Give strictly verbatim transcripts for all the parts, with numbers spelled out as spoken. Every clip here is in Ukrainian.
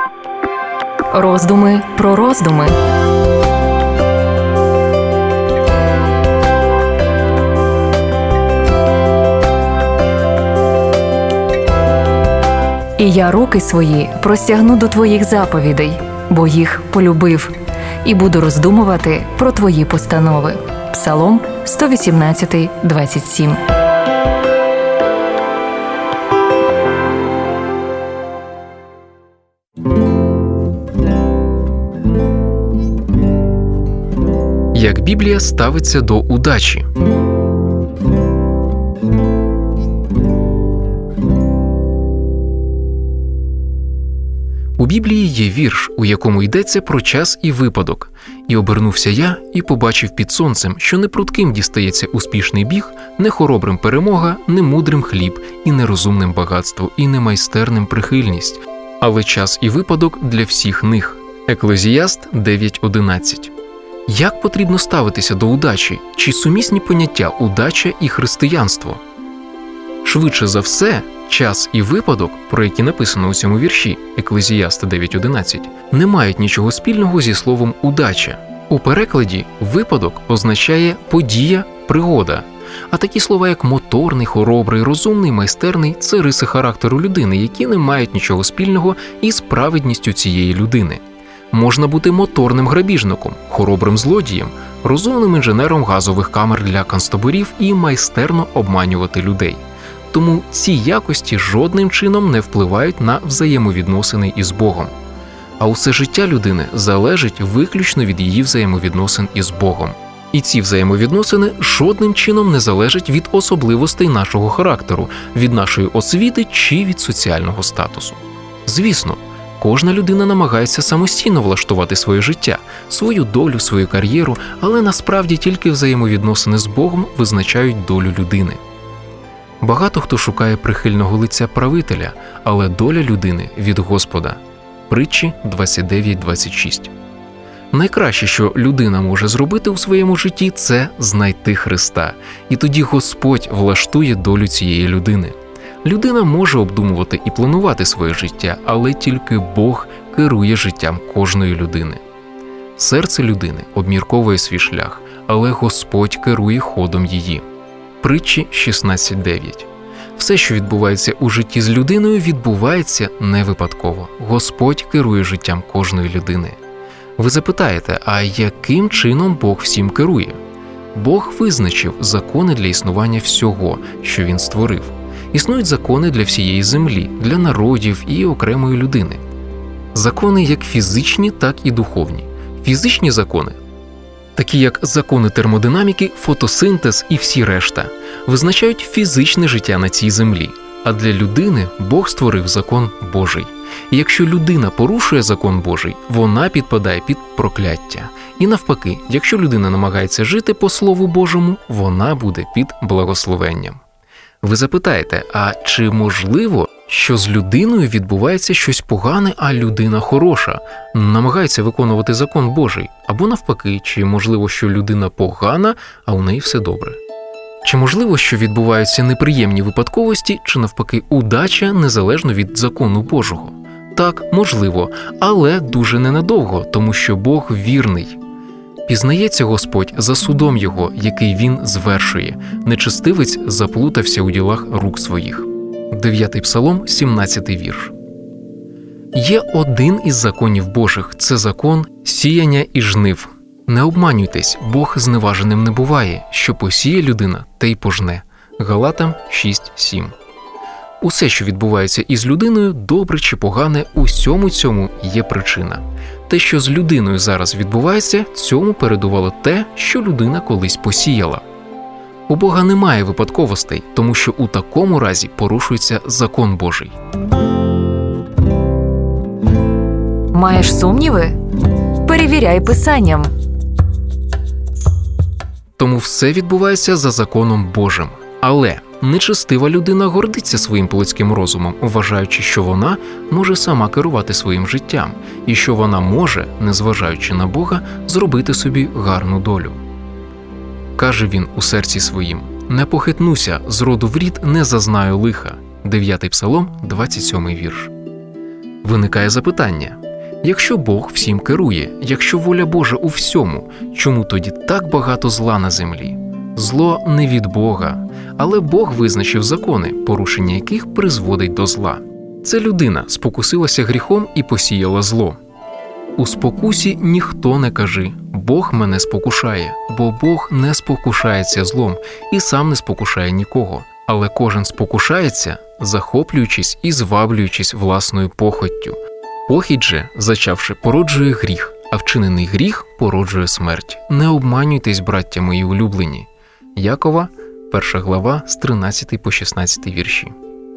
Роздуми про роздуми. І я руки свої простягну до твоїх заповідей, бо їх полюбив, і буду роздумувати про твої постанови. Псалом сто вісімнадцять, двадцять сім. Як Біблія ставиться до удачі? У Біблії є вірш, у якому йдеться про час і випадок. «І обернувся я, і побачив під сонцем, що не прутким дістається успішний біг, не хоробрим перемога, не мудрим хліб, і нерозумним багатство, і не майстерним прихильність, але час і випадок для всіх них». Еклезіаст дев'ять одинадцять. Як потрібно ставитися до удачі? Чи сумісні поняття удача і християнство? Швидше за все, час і випадок, про які написано у цьому вірші Еклезіаста дев'ять одинадцять, не мають нічого спільного зі словом «удача». У перекладі «випадок» означає «подія», «пригода». А такі слова, як моторний, хоробрий, розумний, майстерний – це риси характеру людини, які не мають нічого спільного із праведністю цієї людини. Можна бути моторним грабіжником, хоробрим злодієм, розумним інженером газових камер для концтаборів і майстерно обманювати людей. Тому ці якості жодним чином не впливають на взаємовідносини із Богом. А усе життя людини залежить виключно від її взаємовідносин із Богом. І ці взаємовідносини жодним чином не залежать від особливостей нашого характеру, від нашої освіти чи від соціального статусу. Звісно, кожна людина намагається самостійно влаштувати своє життя, свою долю, свою кар'єру, але насправді тільки взаємовідносини з Богом визначають долю людини. Багато хто шукає прихильного лиця правителя, але доля людини від Господа. Притчі двадцять дев'ять двадцять шість. Найкраще, що людина може зробити у своєму житті, це знайти Христа. І тоді Господь влаштує долю цієї людини. Людина може обдумувати і планувати своє життя, але тільки Бог керує життям кожної людини. Серце людини обмірковує свій шлях, але Господь керує ходом її. Притчі шістнадцять дев'ять. Все, що відбувається у житті з людиною, відбувається не випадково. Господь керує життям кожної людини. Ви запитаєте, а яким чином Бог всім керує? Бог визначив закони для існування всього, що Він створив. Існують закони для всієї землі, для народів і окремої людини. Закони як фізичні, так і духовні. Фізичні закони, такі як закони термодинаміки, фотосинтез і всі решта, визначають фізичне життя на цій землі. А для людини Бог створив закон Божий. І якщо людина порушує закон Божий, вона підпадає під прокляття. І навпаки, якщо людина намагається жити по Слову Божому, вона буде під благословенням. Ви запитаєте, а чи можливо, що з людиною відбувається щось погане, а людина хороша, намагається виконувати закон Божий? Або навпаки, чи можливо, що людина погана, а у неї все добре? Чи можливо, що відбуваються неприємні випадковості, чи навпаки удача незалежно від закону Божого? Так, можливо, але дуже ненадовго, тому що Бог вірний. Пізнається Господь за судом Його, який Він звершує. Нечестивець заплутався у ділах рук своїх. Дев'ятий Псалом, сімнадцятий вірш. Є один із законів Божих – це закон сіяння і жнив. Не обманюйтесь, Бог зневаженим не буває, що посіє людина, те й пожне. Галатам шість сім. Усе, що відбувається із людиною, добре чи погане, усьому цьому є причина. Те, що з людиною зараз відбувається, цьому передувало те, що людина колись посіяла. У Бога немає випадковостей, тому що у такому разі порушується закон Божий. Маєш сумніви? Перевіряй Писанням. Тому все відбувається за законом Божим. Але нечестива людина гордиться своїм плотським розумом, вважаючи, що вона може сама керувати своїм життям і що вона може, незважаючи на Бога, зробити собі гарну долю. Каже він у серці своїм: «Не похитнуся, з роду в рід не зазнаю лиха». Дев'ятий Псалом, двадцять сьомий вірш. Виникає запитання: Якщо Бог всім керує, якщо воля Божа у всьому, чому тоді так багато зла на землі? Зло не від Бога, але Бог визначив закони, порушення яких призводить до зла. Це людина спокусилася гріхом і посіяла зло. У спокусі ніхто не кажи «Бог мене спокушає», бо Бог не спокушається злом і сам не спокушає нікого. Але кожен спокушається, захоплюючись і зваблюючись власною похоттю. Похідь же, зачавши, породжує гріх, а вчинений гріх породжує смерть. Не обманюйтесь, браття мої улюблені. Якова, перша глава, з тринадцятого по шістнадцятий вірші.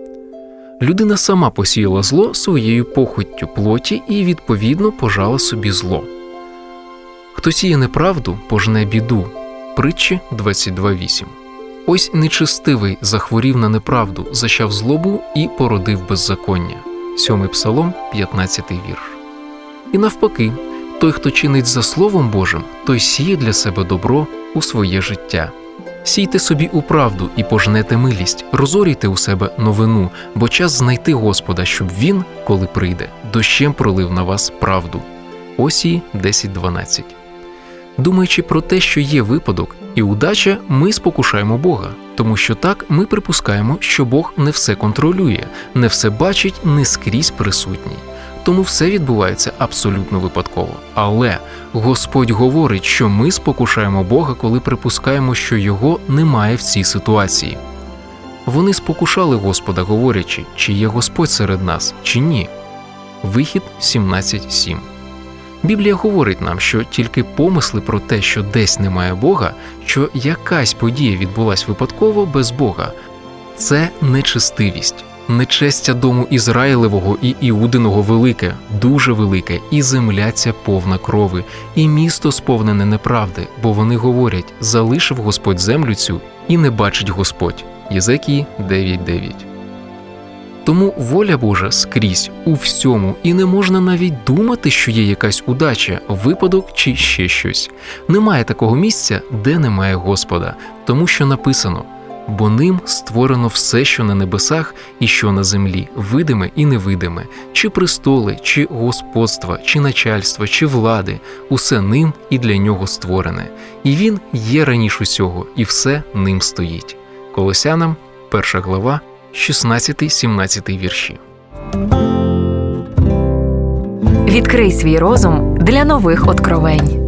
Людина сама посіяла зло своєю похоттю плоті і, відповідно, пожала собі зло. Хто сіє неправду, пожне біду. Притчі двадцять два вісім. Ось нечестивий захворів на неправду, зачав злобу і породив беззаконня. Сьомий Псалом, п'ятнадцятий вірш. І навпаки, той, хто чинить за Словом Божим, той сіє для себе добро у своє життя. Сійте собі у правду і пожнете милість, розорійте у себе новину, бо час знайти Господа, щоб Він, коли прийде, дощем пролив на вас правду. Осії десять дванадцять. Думаючи про те, що є випадок і удача, ми спокушаємо Бога, тому що так ми припускаємо, що Бог не все контролює, не все бачить, не скрізь присутній. Тому все відбувається абсолютно випадково. Але Господь говорить, що ми спокушаємо Бога, коли припускаємо, що Його немає в цій ситуації. Вони спокушали Господа, говорячи, чи є Господь серед нас, чи ні. Вихід сімнадцять сім. Біблія говорить нам, що тільки помисли про те, що десь немає Бога, що якась подія відбулась випадково без Бога – це нечестивість. Нечестя дому Ізраїлевого і Іудиного велике, дуже велике, і земля ця повна крови, і місто сповнене неправди, бо вони говорять, залишив Господь землю цю, і не бачить Господь. Єзекії дев'ять дев'ять. Тому воля Божа скрізь, у всьому, і не можна навіть думати, що є якась удача, випадок чи ще щось. Немає такого місця, де немає Господа, тому що написано «Бо ним створено все, що на небесах і що на землі, видиме і невидиме, чи престоли, чи господства, чи начальства, чи влади, усе ним і для нього створене. І він є раніше усього, і все ним стоїть». Колосянам, перша глава, шістнадцятий сімнадцятий вірші. Відкрий свій розум для нових откровень.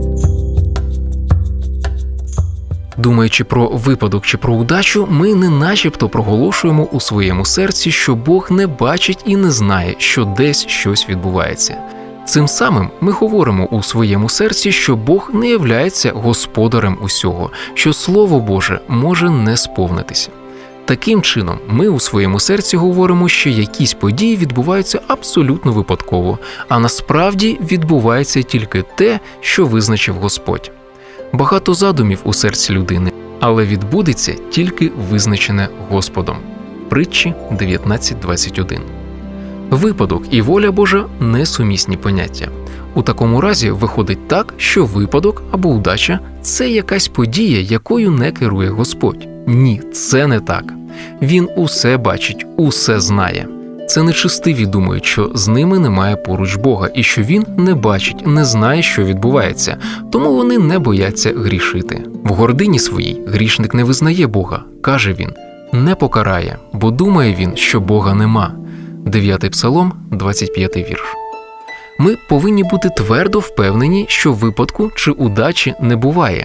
Думаючи про випадок чи про удачу, ми не начебто проголошуємо у своєму серці, що Бог не бачить і не знає, що десь щось відбувається. Цим самим ми говоримо у своєму серці, що Бог не являється господарем усього, що Слово Боже може не сповнитися. Таким чином, ми у своєму серці говоримо, що якісь події відбуваються абсолютно випадково, а насправді відбувається тільки те, що визначив Господь. Багато задумів у серці людини, але відбудеться тільки визначене Господом. Притчі дев'ятнадцять двадцять один. Випадок і воля Божа – несумісні поняття. У такому разі виходить так, що випадок або удача – це якась подія, якою не керує Господь. Ні, це не так. Він усе бачить, усе знає. Це нечестиві думають, що з ними немає поруч Бога і що Він не бачить, не знає, що відбувається, тому вони не бояться грішити. В гордині своїй грішник не визнає Бога, каже він, не покарає, бо думає він, що Бога нема. дев'ятий Псалом, двадцять п'ятий вірш. Ми повинні бути твердо впевнені, що випадку чи удачі не буває.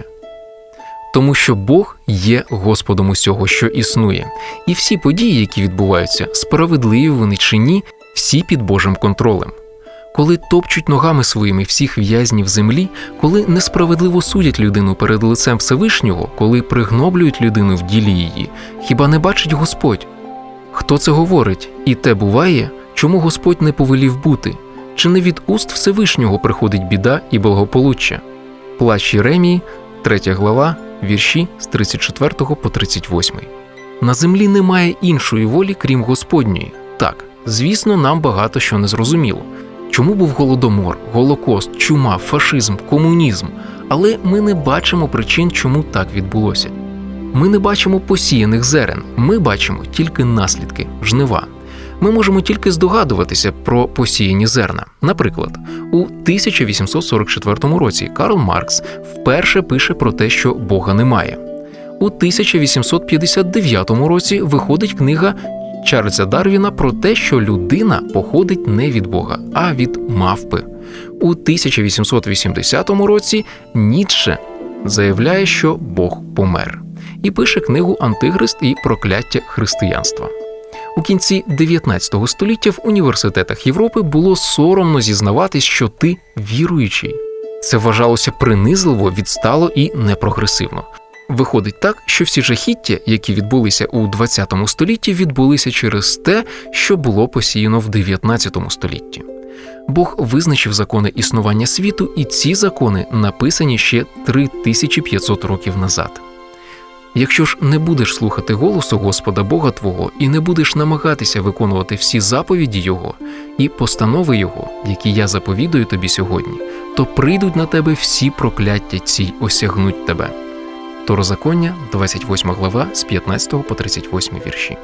Тому що Бог є Господом усього, що існує. І всі події, які відбуваються, справедливі вони чи ні, всі під Божим контролем. Коли топчуть ногами своїми всіх в'язнів землі, коли несправедливо судять людину перед лицем Всевишнього, коли пригноблюють людину в ділі її, хіба не бачить Господь? Хто це говорить? І те буває, чому Господь не повелів бути? Чи не від уст Всевишнього приходить біда і благополуччя? Плач Єремії, третя глава, вірші з тридцять четвертого по тридцять восьмий. На землі немає іншої волі, крім Господньої. Так, звісно, нам багато що не зрозуміло. Чому був Голодомор, Голокост, чума, фашизм, комунізм? Але ми не бачимо причин, чому так відбулося. Ми не бачимо посіяних зерен, ми бачимо тільки наслідки, жнива. Ми можемо тільки здогадуватися про посіяні зерна. Наприклад, у тисяча вісімсот сорок четвертому році Карл Маркс вперше пише про те, що Бога немає. У тисяча вісімсот п'ятдесят дев'ятому році виходить книга Чарльза Дарвіна про те, що людина походить не від Бога, а від мавпи. У тисяча вісімсот вісімдесятому році Ніцше заявляє, що Бог помер, і пише книгу «Антихрист і прокляття християнства». У кінці дев'ятнадцятого століття в університетах Європи було соромно зізнаватись, що ти віруючий. Це вважалося принизливо, відстало і непрогресивно. Виходить так, що всі жахіття, які відбулися у двадцятому столітті, відбулися через те, що було посіяно в дев'ятнадцятому столітті. Бог визначив закони існування світу, і ці закони написані ще три тисячі п'ятсот років назад. Якщо ж не будеш слухати голосу Господа Бога твого і не будеш намагатися виконувати всі заповіді Його і постанови Його, які я заповідую тобі сьогодні, то прийдуть на тебе всі прокляття ці й осягнуть тебе. Второзаконня, двадцять восьма глава, з п'ятнадцятого по тридцять восьмий вірші.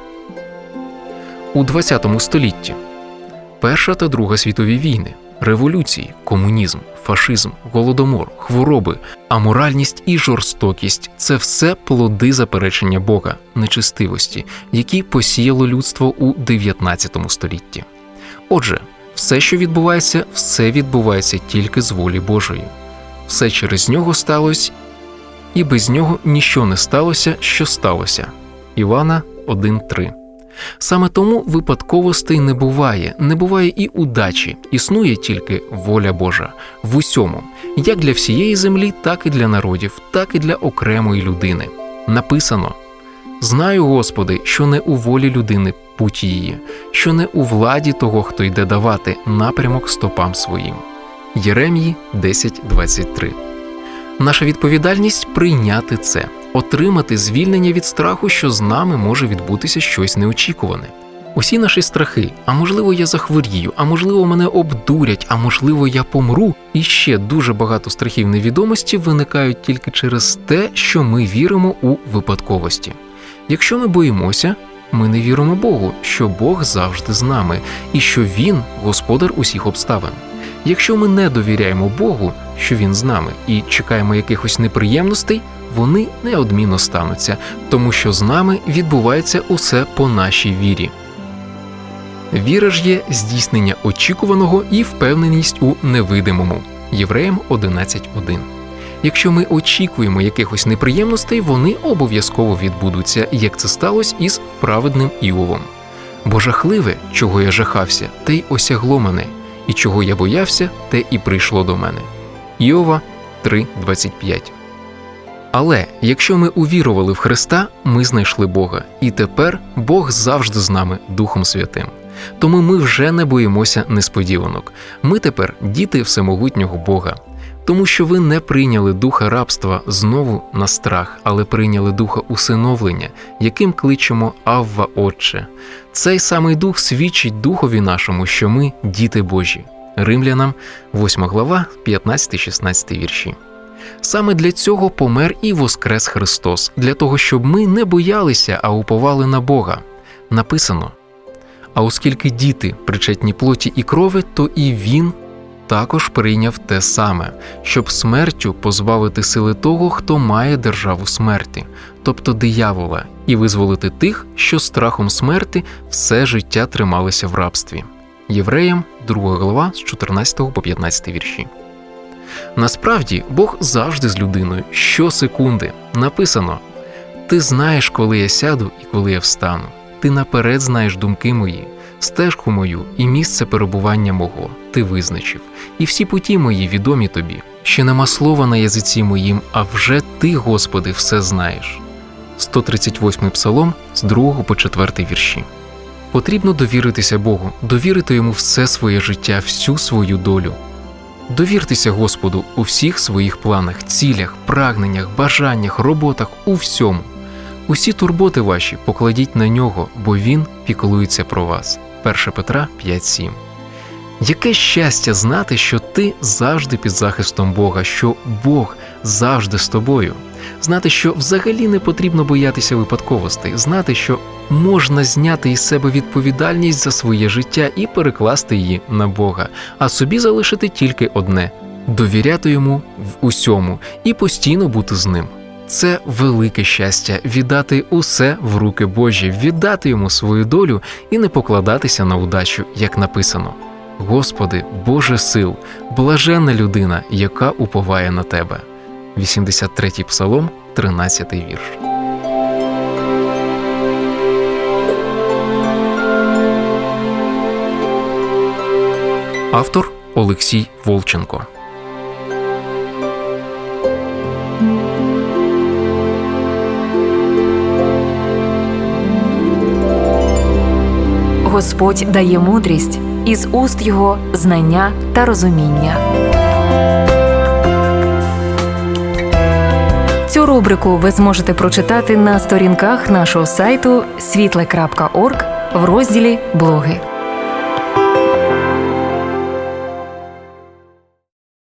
У двадцятому столітті Перша та Друга світові війни, революції, комунізм, фашизм, голодомор, хвороби, аморальність і жорстокість – це все плоди заперечення Бога, нечистивості, які посіяло людство у дев'ятнадцятому столітті. Отже, все, що відбувається, все відбувається тільки з волі Божої. Все через нього сталося, і без нього ніщо не сталося, що сталося. Івана один три. Саме тому випадковостей не буває, не буває і удачі, існує тільки воля Божа в усьому, як для всієї землі, так і для народів, так і для окремої людини. Написано: «Знаю, Господи, що не у волі людини путь її, що не у владі того, хто йде давати напрямок стопам своїм». Єремії десять двадцять три. Наша відповідальність – прийняти це, отримати звільнення від страху, що з нами може відбутися щось неочікуване. Усі наші страхи, а можливо я захворію, а можливо мене обдурять, а можливо я помру, і ще дуже багато страхів невідомості виникають тільки через те, що ми віримо у випадковості. Якщо ми боїмося, ми не віримо Богу, що Бог завжди з нами, і що Він – господар усіх обставин. Якщо ми не довіряємо Богу, що Він з нами, і чекаємо якихось неприємностей, вони неодмінно стануться, тому що з нами відбувається усе по нашій вірі. Віра ж є здійснення очікуваного і впевненість у невидимому. Євреям одинадцять один. Якщо ми очікуємо якихось неприємностей, вони обов'язково відбудуться, як це сталося із праведним Іовом. Бо жахливе, чого я жахався, те й осягло мене, і чого я боявся, те і прийшло до мене. Іова три двадцять п'ять. Але якщо ми увірували в Христа, ми знайшли Бога, і тепер Бог завжди з нами Духом Святим. Тому ми вже не боїмося несподіванок. Ми тепер діти всемогутнього Бога. Тому що ви не прийняли духа рабства знову на страх, але прийняли духа усиновлення, яким кличемо «Авва, Отче». Цей самий дух свідчить духові нашому, що ми – діти Божі. Римлянам восьма глава, п'ятнадцятий-шістнадцятий вірші. Саме для цього помер і воскрес Христос, для того, щоб ми не боялися, а уповали на Бога. Написано: «А оскільки діти причетні плоті і крови, то і Він також прийняв те саме, щоб смертю позбавити сили того, хто має державу смерті, тобто диявола, і визволити тих, що страхом смерти все життя трималися в рабстві». Євреям друга глава, з чотирнадцятого по п'ятнадцятий вірші. Насправді, Бог завжди з людиною, щосекунди. Написано: «Ти знаєш, коли я сяду і коли я встану. Ти наперед знаєш думки мої, стежку мою і місце перебування мого ти визначив, і всі путі мої відомі тобі. Ще нема слова на язиці моїм, а вже ти, Господи, все знаєш». сто тридцять восьмий псалом, з другого по четвертий вірші. Потрібно довіритися Богу, довірити Йому все своє життя, всю свою долю. Довіртеся Господу у всіх своїх планах, цілях, прагненнях, бажаннях, роботах, у всьому. Усі турботи ваші покладіть на Нього, бо Він піклується про вас. Перша Петра п'ять сім. Яке щастя знати, що ти завжди під захистом Бога, що Бог завжди з тобою. Знати, що взагалі не потрібно боятися випадковостей, знати, що можна зняти із себе відповідальність за своє життя і перекласти її на Бога, а собі залишити тільки одне – довіряти Йому в усьому і постійно бути з Ним. Це велике щастя – віддати усе в руки Божі, віддати Йому свою долю і не покладатися на удачу, як написано. Господи, Боже сил, блаженна людина, яка уповає на Тебе. вісімдесят третій псалом, тринадцятий вірш. Автор Олексій Волченко. Господь дає мудрість, із уст Його знання та розуміння. Цю рубрику ви зможете прочитати на сторінках нашого сайту світле крапка орг в розділі «Блоги».